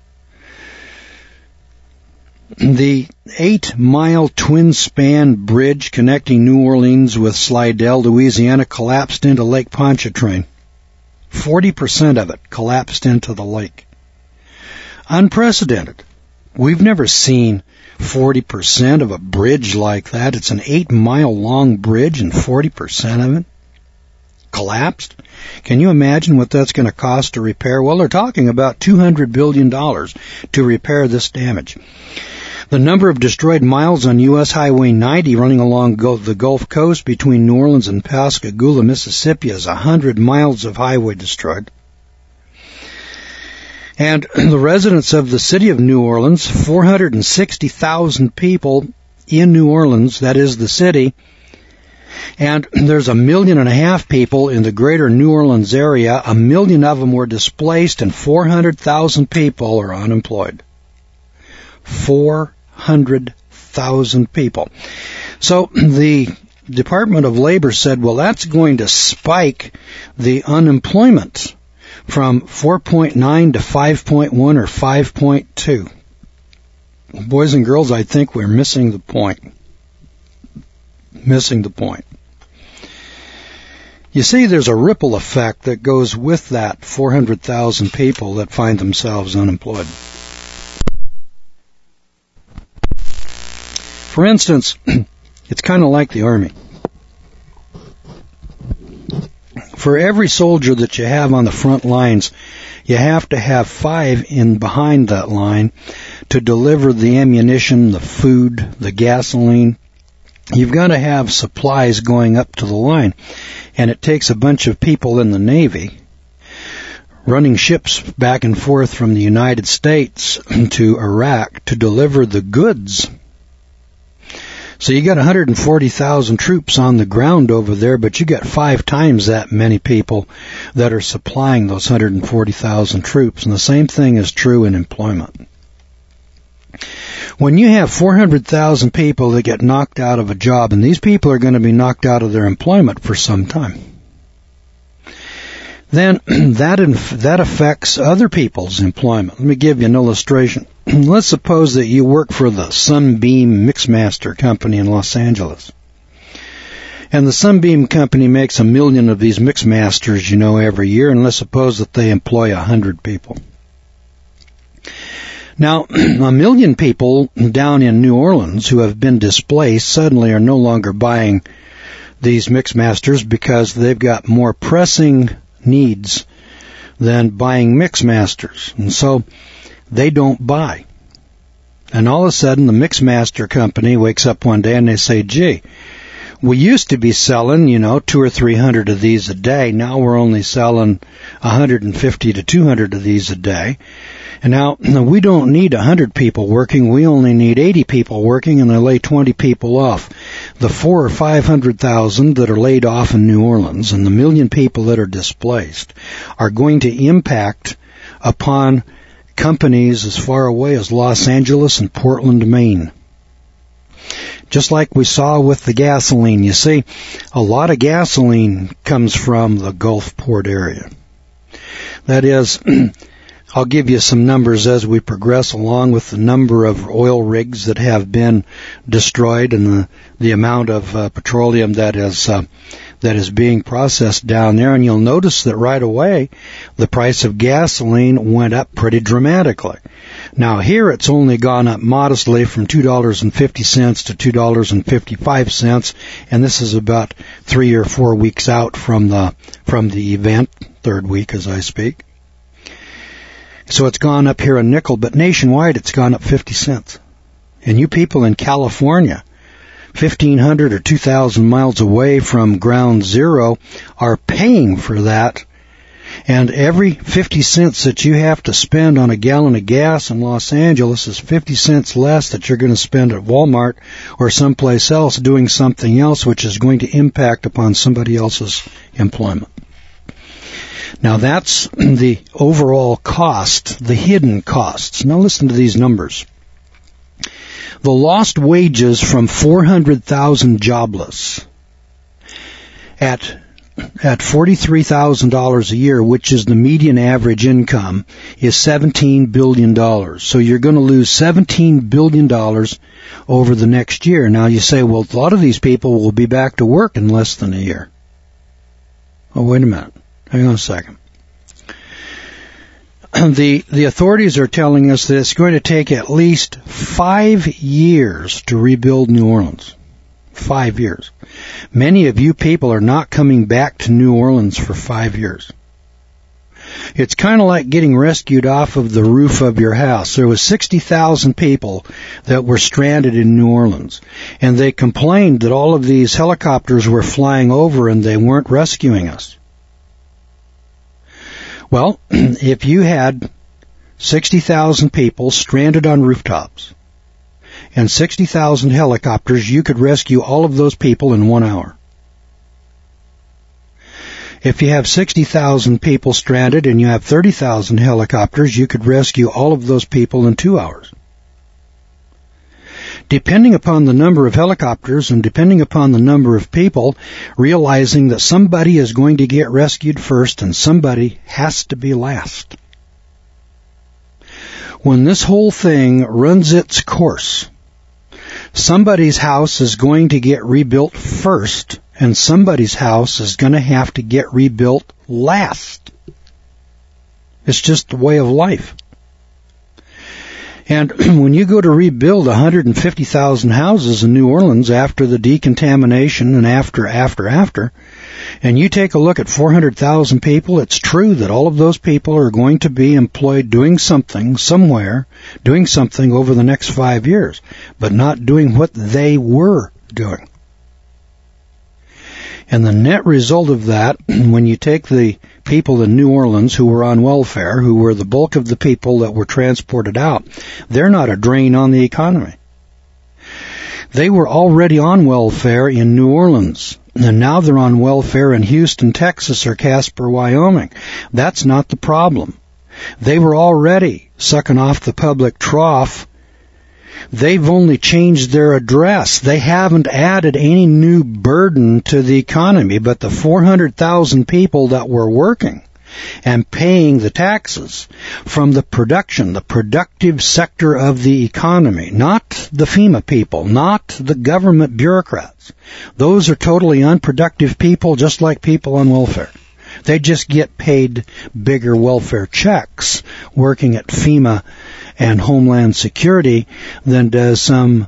The 8-mile twin-span bridge connecting New Orleans with Slidell, Louisiana, collapsed into Lake Pontchartrain. 40% of it collapsed into the lake. Unprecedented. We've never seen 40% of a bridge like that. It's an 8-mile long bridge and 40% of it collapsed. Can you imagine what that's going to cost to repair? Well, they're talking about $200 billion to repair this damage. The number of destroyed miles on U.S. Highway 90 running along the Gulf Coast between New Orleans and Pascagoula, Mississippi is 100 miles of highway destroyed. And the residents of the city of New Orleans, 460,000 people in New Orleans, that is the city, and there's 1.5 million people in the greater New Orleans area. 1 million of them were displaced and 400,000 people are unemployed. 400,000 people. So the Department of Labor said, well, that's going to spike the unemployment from 4.9 to 5.1 or 5.2. Boys and girls, I think we're missing the point. Missing the point. You see, there's a ripple effect that goes with that 400,000 people that find themselves unemployed. For instance, it's kind of like the Army. For every soldier that you have on the front lines, you have to have 5 in behind that line to deliver the ammunition, the food, the gasoline. You've got to have supplies going up to the line. And it takes a bunch of people in the Navy running ships back and forth from the United States to Iraq to deliver the goods. So you got 140,000 troops on the ground over there, but you got 5 times that many people that are supplying those 140,000 troops. And the same thing is true in employment. When you have 400,000 people that get knocked out of a job, and these people are going to be knocked out of their employment for some time, then that affects other people's employment. Let me give you an illustration. Let's suppose that you work for the Sunbeam Mixmaster Company in Los Angeles. And the Sunbeam Company makes 1 million of these Mixmasters, every year, and let's suppose that they employ 100 people. Now, 1 million people down in New Orleans who have been displaced suddenly are no longer buying these Mixmasters because they've got more pressing needs than buying Mixmasters. And so they don't buy. And all of a sudden, the Mixmaster Company wakes up one day and they say, gee, we used to be selling, 200 or 300 of these a day. Now we're only selling 150 to 200 of these a day. And now we don't need 100 people working. We only need 80 people working, and they lay 20 people off. The 400,000 or 500,000 that are laid off in New Orleans and the 1 million people that are displaced are going to impact upon companies as far away as Los Angeles and Portland, Maine. Just like we saw with the gasoline. You see, a lot of gasoline comes from the Gulfport area. That is, I'll give you some numbers as we progress along with the number of oil rigs that have been destroyed and the amount of petroleum that is being processed down there. And you'll notice that right away the price of gasoline went up pretty dramatically. Now here it's only gone up modestly from $2.50 to $2.55, and this is about 3 or 4 weeks out from the event, third week as I speak. So it's gone up here a nickel, but nationwide it's gone up 50 cents. And you people in California, 1,500 or 2,000 miles away from ground zero, are paying for that. And every 50 cents that you have to spend on a gallon of gas in Los Angeles is 50 cents less that you're going to spend at Walmart or someplace else doing something else which is going to impact upon somebody else's employment. Now that's the overall cost, the hidden costs. Now listen to these numbers. The lost wages from 400,000 jobless at $43,000 a year, which is the median average income, is $17 billion. So you're going to lose $17 billion over the next year. Now you say, well, a lot of these people will be back to work in less than a year. Oh, wait a minute. Hang on a second. The authorities are telling us that it's going to take at least 5 years to rebuild New Orleans. 5 years. Many of you people are not coming back to New Orleans for 5 years. It's kind of like getting rescued off of the roof of your house. There was 60,000 people that were stranded in New Orleans, and they complained that all of these helicopters were flying over and they weren't rescuing us. Well, if you had 60,000 people stranded on rooftops and 60,000 helicopters, you could rescue all of those people in 1 hour. If you have 60,000 people stranded and you have 30,000 helicopters, you could rescue all of those people in 2 hours. Depending upon the number of helicopters and depending upon the number of people, realizing that somebody is going to get rescued first and somebody has to be last. When this whole thing runs its course, somebody's house is going to get rebuilt first and somebody's house is going to have to get rebuilt last. It's just the way of life. And when you go to rebuild 150,000 houses in New Orleans after the decontamination and after, and you take a look at 400,000 people, it's true that all of those people are going to be employed doing something, somewhere, doing something over the next 5 years, but not doing what they were doing. And the net result of that, when you take the people in New Orleans who were on welfare, who were the bulk of the people that were transported out, they're not a drain on the economy. They were already on welfare in New Orleans, and now they're on welfare in Houston, Texas, or Casper, Wyoming. That's not the problem. They were already sucking off the public trough. They've only changed their address. They haven't added any new burden to the economy, but the 400,000 people that were working and paying the taxes from the production, the productive sector of the economy, not the FEMA people, not the government bureaucrats. Those are totally unproductive people, just like people on welfare. They just get paid bigger welfare checks working at FEMA and Homeland Security than does some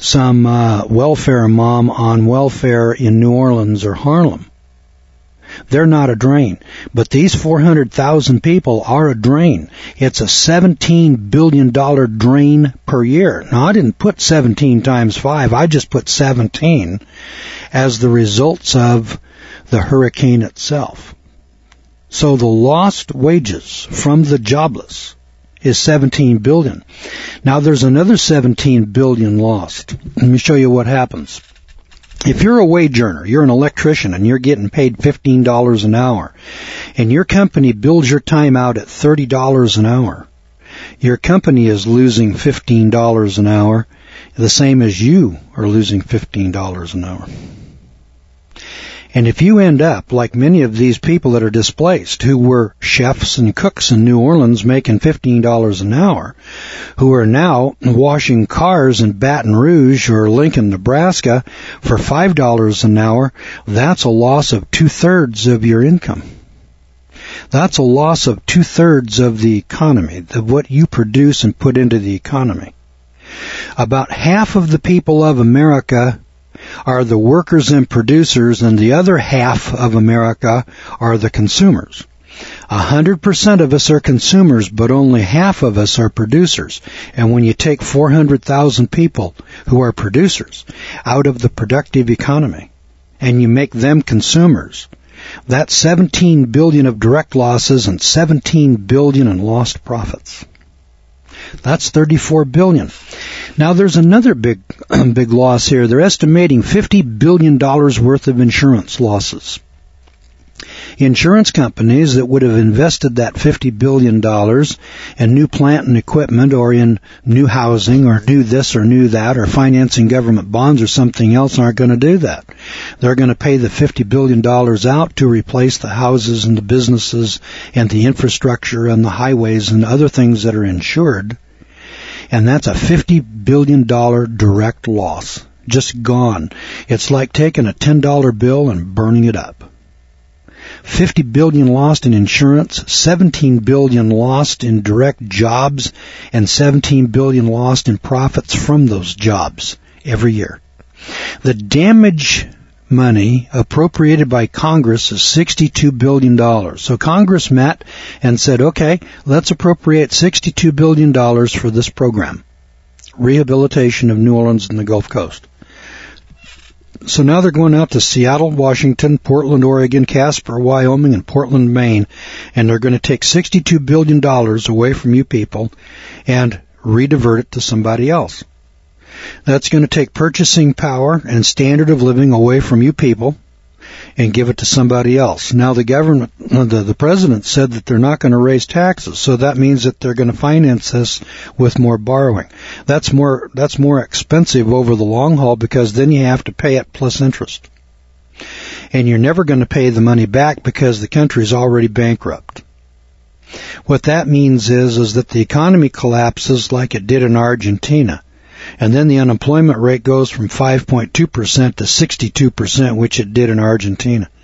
welfare mom on welfare in New Orleans or Harlem. They're not a drain. But these 400,000 people are a drain. It's a $17 billion drain per year. Now, I didn't put 17 times 5. I just put 17 as the results of the hurricane itself. So the lost wages from the jobless is $17 billion. Now, there's another $17 billion lost. Let me show you what happens. If you're a wage earner, you're an electrician, and you're getting paid $15 an hour, and your company bills your time out at $30 an hour, your company is losing $15 an hour, the same as you are losing $15 an hour. And if you end up like many of these people that are displaced, who were chefs and cooks in New Orleans making $15 an hour, who are now washing cars in Baton Rouge or Lincoln, Nebraska for $5 an hour, that's a loss of 2/3 of your income. That's a loss of 2/3 of the economy, of what you produce and put into the economy. About half of the people of America are the workers and producers, and the other half of America are the consumers. 100% of us are consumers, but only half of us are producers. And when you take 400,000 people who are producers out of the productive economy and you make them consumers, that's $17 billion of direct losses and $17 billion in lost profits. That's $34 billion. Now, there's another big loss here. They're estimating $50 billion worth of insurance losses. Insurance companies that would have invested that $50 billion in new plant and equipment, or in new housing, or new this or new that, or financing government bonds or something else, aren't going to do that. They're going to pay the $50 billion out to replace the houses and the businesses and the infrastructure and the highways and other things that are insured. And that's a $50 billion direct loss. Just gone. It's like taking a $10 bill and burning it up. $50 billion lost in insurance, $17 billion lost in direct jobs, and $17 billion lost in profits from those jobs every year. The damage money appropriated by Congress is $62 billion. So Congress met and said, okay, let's appropriate $62 billion for this program, rehabilitation of New Orleans and the Gulf Coast. So now they're going out to Seattle, Washington, Portland, Oregon, Casper, Wyoming, and Portland, Maine, and they're going to take $62 billion away from you people and redivert it to somebody else. That's going to take purchasing power and standard of living away from you people and give it to somebody else. Now, the government, the president said that they're not going to raise taxes, so that means that they're going to finance this with more borrowing. That's more expensive over the long haul, because then you have to pay it plus interest. And you're never going to pay the money back because the country's already bankrupt. What that means is that the economy collapses like it did in Argentina. And then the unemployment rate goes from 5.2% to 62%, which it did in Argentina.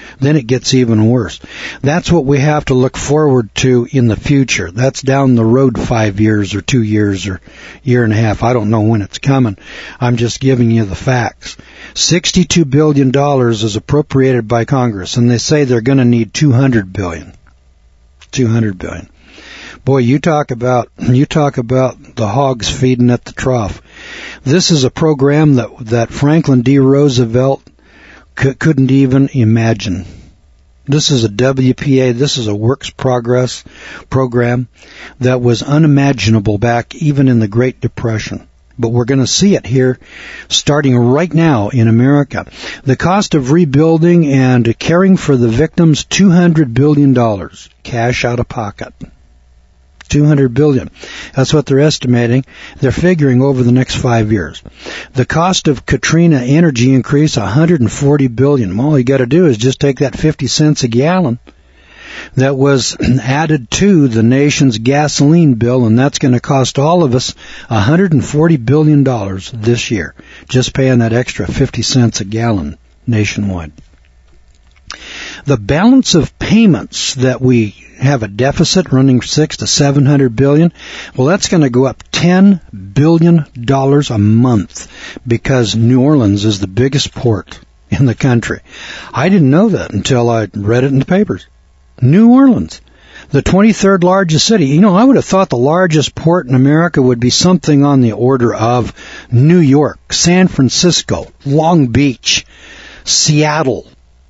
then it gets even worse. That's what we have to look forward to in the future. That's down the road 5 years or 2 years or year and a half. I don't know when it's coming. I'm just giving you the facts. $62 billion is appropriated by Congress, and they say they're going to need $200 billion. $200 billion. Boy, you talk about the hogs feeding at the trough. This is a program that Franklin D. Roosevelt couldn't even imagine. This is a WPA, this is a works progress program that was unimaginable back even in the Great Depression. But we're going to see it here starting right now in America. The cost of rebuilding and caring for the victims, $200 billion, cash out of pocket. $200 billion. That's what they're estimating. They're figuring over the next 5 years. The cost of Katrina energy increase, $140 billion. All you got to do is just take that 50 cents a gallon that was added to the nation's gasoline bill, and that's going to cost all of us $140 billion this year, just paying that extra 50 cents a gallon nationwide. The balance of payments that we have a deficit running $600 to $700 billion. Well, that's going to go up $10 billion a month because New Orleans is the biggest port in the country. I didn't know that until I read it in the papers. New Orleans, the 23rd largest city. You know, I would have thought the largest port in America would be something on the order of New York, San Francisco, Long Beach, Seattle.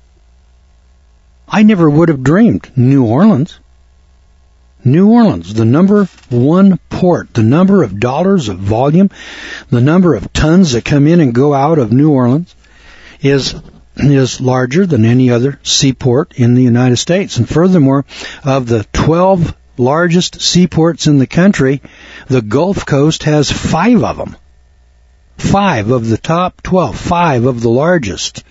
I never would have dreamed New Orleans. New Orleans, the number one port, the number of dollars of volume, the number of tons that come in and go out of New Orleans is larger than any other seaport in the United States. And furthermore, of the 12 largest seaports in the country, the Gulf Coast has 5 of them. 5 of the top 12, 5 of the largest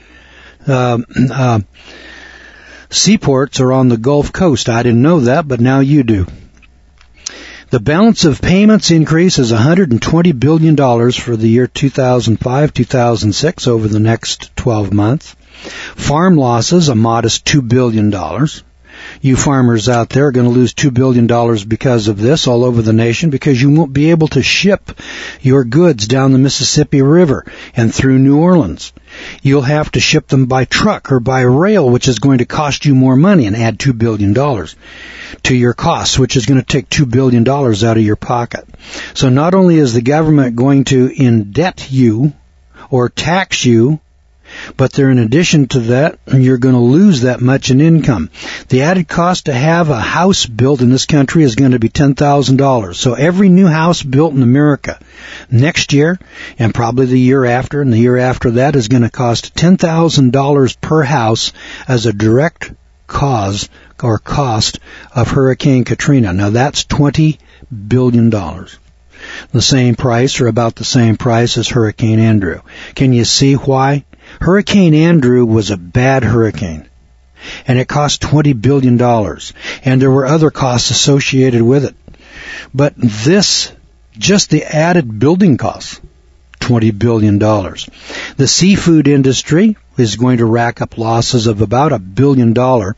seaports are on the Gulf Coast. I didn't know that, but now you do. The balance of payments increase is $120 billion for the year 2005-2006 over the next 12 months. Farm losses, a modest $2 billion. You farmers out there are going to lose $2 billion because of this all over the nation because you won't be able to ship your goods down the Mississippi River and through New Orleans. You'll have to ship them by truck or by rail, which is going to cost you more money and add $2 billion to your costs, which is going to take $2 billion out of your pocket. So not only is the government going to indebt you or tax you, but there, in addition to that, you're going to lose that much in income. The added cost to have a house built in this country is going to be $10,000. So every new house built in America next year, and probably the year after, and the year after that, is going to cost $10,000 per house as a direct cause or cost of Hurricane Katrina. Now that's $20 billion. The same price or about the same price as Hurricane Andrew. Can you see why? Hurricane Andrew was a bad hurricane, and it cost $20 billion, and there were other costs associated with it. But this, just the added building costs, $20 billion. The seafood industry is going to rack up losses of about $1 billion,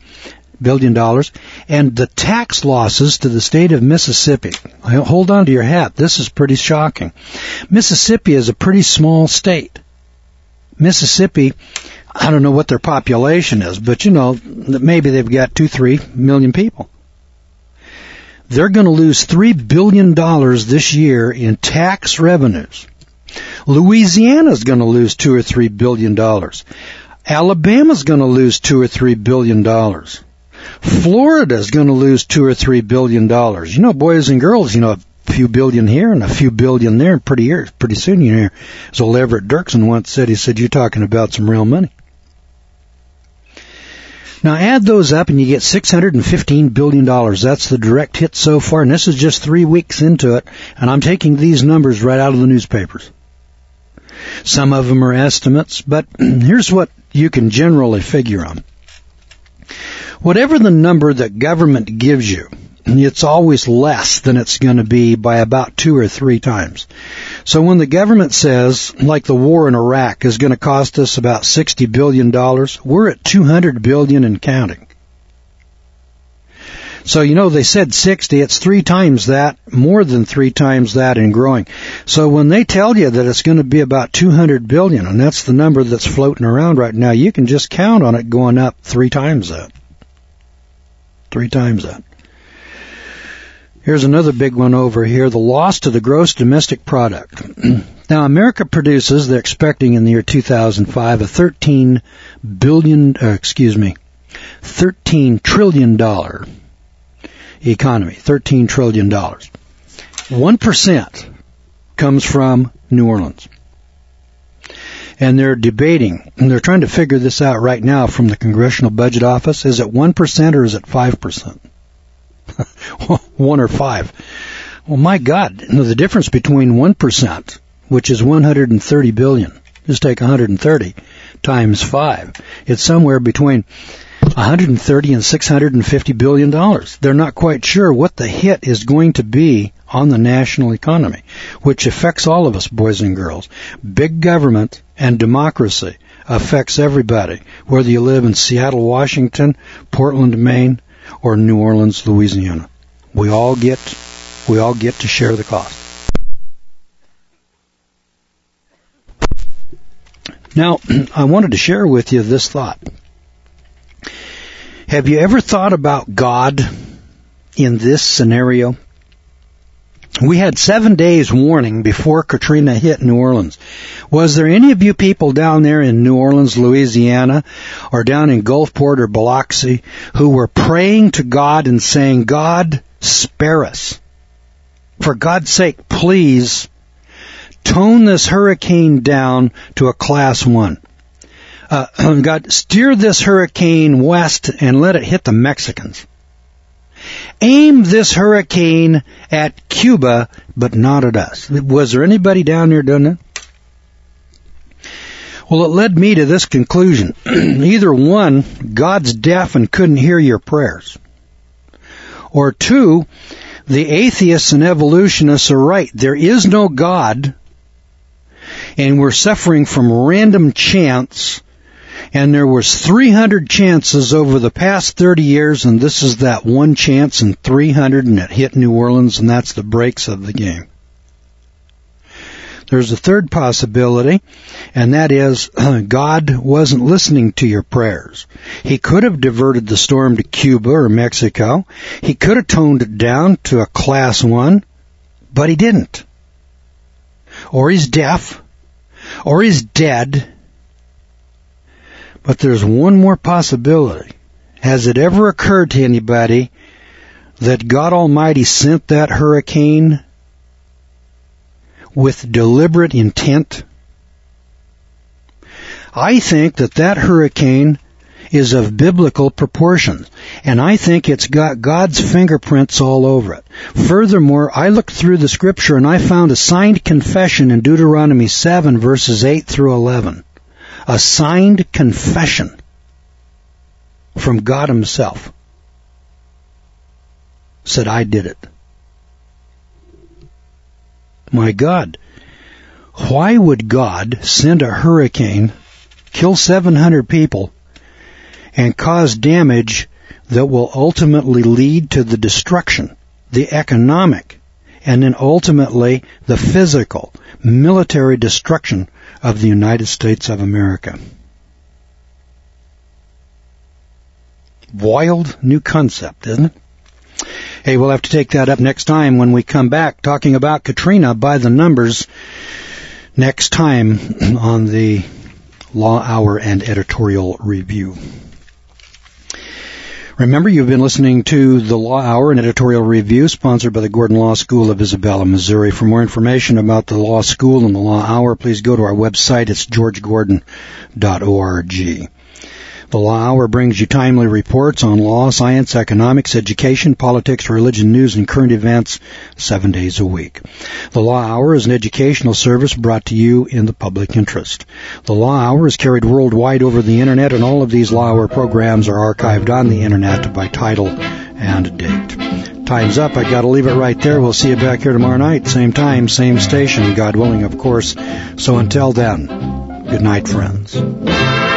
and the tax losses to the state of Mississippi. Hold on to your hat. This is pretty shocking. Mississippi is a pretty small state. Mississippi, I don't know what their population is, but you know, maybe they've got 2-3 million people. They're going to lose $3 billion this year in tax revenues. Louisiana's going to lose $2 or $3 billion. Alabama's going to lose $2 or $3 billion. Florida's going to lose $2 or $3 billion. You know, boys and girls, you know, a few billion here and a few billion there, and pretty soon you hear, as old Everett Dirksen once said, he said, you're talking about some real money. Now add those up and you get $615 billion. That's the direct hit so far, and this is just 3 weeks into it, and I'm taking these numbers right out of the newspapers. Some of them are estimates, but here's what you can generally figure on. Whatever the number that government gives you it's always less than it's going to be by about 2 or 3 times. So when the government says, like the war in Iraq is going to cost us about $60 billion, we're at $200 billion and counting. So, they said 60, it's 3 times that, more than 3 times that and growing. So when they tell you that it's going to be about $200 billion, and that's the number that's floating around right now, you can just count on it going up 3 times that. 3 times that. Here's another big one over here, the loss to the gross domestic product. Now, America produces, they're expecting in the year 2005, a $13 trillion economy, $13 trillion. 1% comes from New Orleans. And they're debating, and they're trying to figure this out right now from the Congressional Budget Office. Is it 1% or is it 5%? 1 or 5. Well, my God, the difference between 1%, which is $130 billion, just take 130 times 5. It's somewhere between $130 and $650 billion. They're not quite sure what the hit is going to be on the national economy, which affects all of us, boys and girls. Big government and democracy affects everybody, whether you live in Seattle, Washington, Portland, Maine, or New Orleans, Louisiana. We all get to share the cost. Now, I wanted to share with you this thought. Have you ever thought about God in this scenario? We had 7 days warning before Katrina hit New Orleans. Was there any of you people down there in New Orleans, Louisiana, or down in Gulfport or Biloxi who were praying to God and saying, God, spare us. For God's sake, please tone this hurricane down to a class 1. God, steer this hurricane west and let it hit the Mexicans. Aim this hurricane at Cuba, but not at us. Was there anybody down there doing that? Well, it led me to this conclusion. Either 1, God's deaf and couldn't hear your prayers. Or 2, the atheists and evolutionists are right. There is no God, and we're suffering from random chance. And there was 300 chances over the past 30 years, and this is that one chance in 300, and it hit New Orleans, and that's the breaks of the game. There's a third possibility, and that is God wasn't listening to your prayers. He could have diverted the storm to Cuba or Mexico. He could have toned it down to a class 1, but he didn't. Or he's deaf, or he's dead. But there's one more possibility. Has it ever occurred to anybody that God Almighty sent that hurricane with deliberate intent? I think that hurricane is of biblical proportions, and I think it's got God's fingerprints all over it. Furthermore, I looked through the scripture and I found a signed confession in Deuteronomy 7, verses 8 through 11. A signed confession from God himself. Said, I did it. My God, why would God send a hurricane, kill 700 people, and cause damage that will ultimately lead to the destruction, the economic, and then ultimately the physical, military destruction of the United States of America? Wild new concept, isn't it? Hey, we'll have to take that up next time when we come back talking about Katrina by the numbers next time on the Law Hour and Editorial Review. Remember, you've been listening to the Law Hour and Editorial Review, sponsored by the Gordon Law School of Isabella, Missouri. For more information about the Law School and the Law Hour, please go to our website. It's georgegordon.org. The Law Hour brings you timely reports on law, science, economics, education, politics, religion, news, and current events 7 days a week. The Law Hour is an educational service brought to you in the public interest. The Law Hour is carried worldwide over the Internet, and all of these Law Hour programs are archived on the Internet by title and date. Time's up. I got to leave it right there. We'll see you back here tomorrow night. Same time, same station, God willing, of course. So until then, good night, friends.